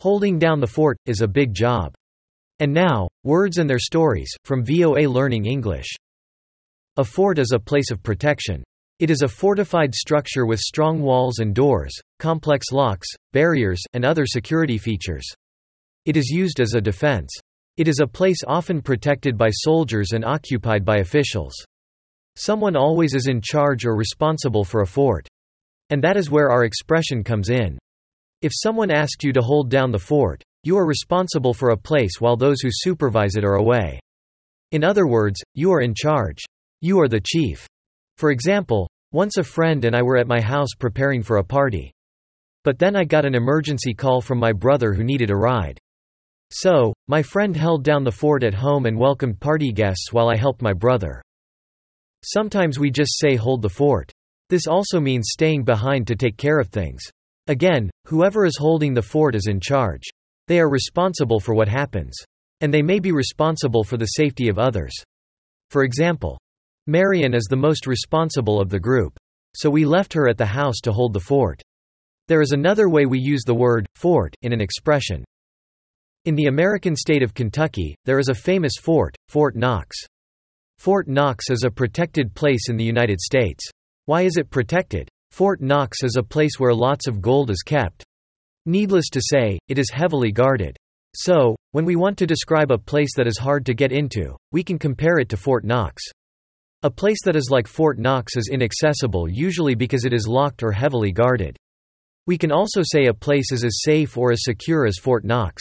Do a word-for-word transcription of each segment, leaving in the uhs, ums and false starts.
Holding down the fort is a big job. And now, words and their stories, from V O A Learning English. A fort is a place of protection. It is a fortified structure with strong walls and doors, complex locks, barriers, and other security features. It is used as a defense. It is a place often protected by soldiers and occupied by officials. Someone always is in charge or responsible for a fort. And that is where our expression comes in. If someone asked you to hold down the fort, you are responsible for a place while those who supervise it are away. In other words, you are in charge. You are the chief. For example, once a friend and I were at my house preparing for a party. But then I got an emergency call from my brother who needed a ride. So, my friend held down the fort at home and welcomed party guests while I helped my brother. Sometimes we just say hold the fort. This also means staying behind to take care of things. Again, whoever is holding the fort is in charge. They are responsible for what happens. And they may be responsible for the safety of others. For example, Marian is the most responsible of the group. So we left her at the house to hold the fort. There is another way we use the word fort in an expression. In the American state of Kentucky, there is a famous fort, Fort Knox. Fort Knox is a protected place in the United States. Why is it protected? Fort Knox is a place where lots of gold is kept. Needless to say, it is heavily guarded. So, when we want to describe a place that is hard to get into, we can compare it to Fort Knox. A place that is like Fort Knox is inaccessible usually because it is locked or heavily guarded. We can also say a place is as safe or as secure as Fort Knox.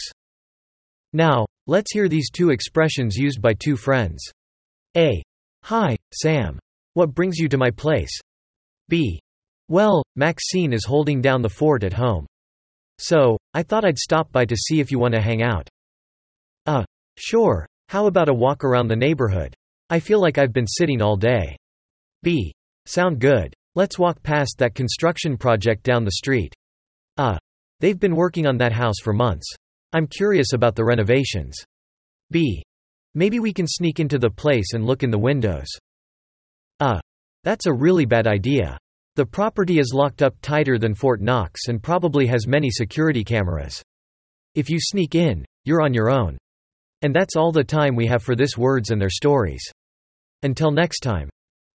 Now, let's hear these two expressions used by two friends. A. Hi, Sam. What brings you to my place? B. Well, Maxine is holding down the fort at home. So, I thought I'd stop by to see if you want to hang out. Uh, sure, how about a walk around the neighborhood? I feel like I've been sitting all day. B. Sound good. Let's walk past that construction project down the street. Uh, they've been working on that house for months. I'm curious about the renovations. B. Maybe we can sneak into the place and look in the windows. Uh, that's a really bad idea. The property is locked up tighter than Fort Knox and probably has many security cameras. If you sneak in, you're on your own. And that's all the time we have for this words and their stories. Until next time.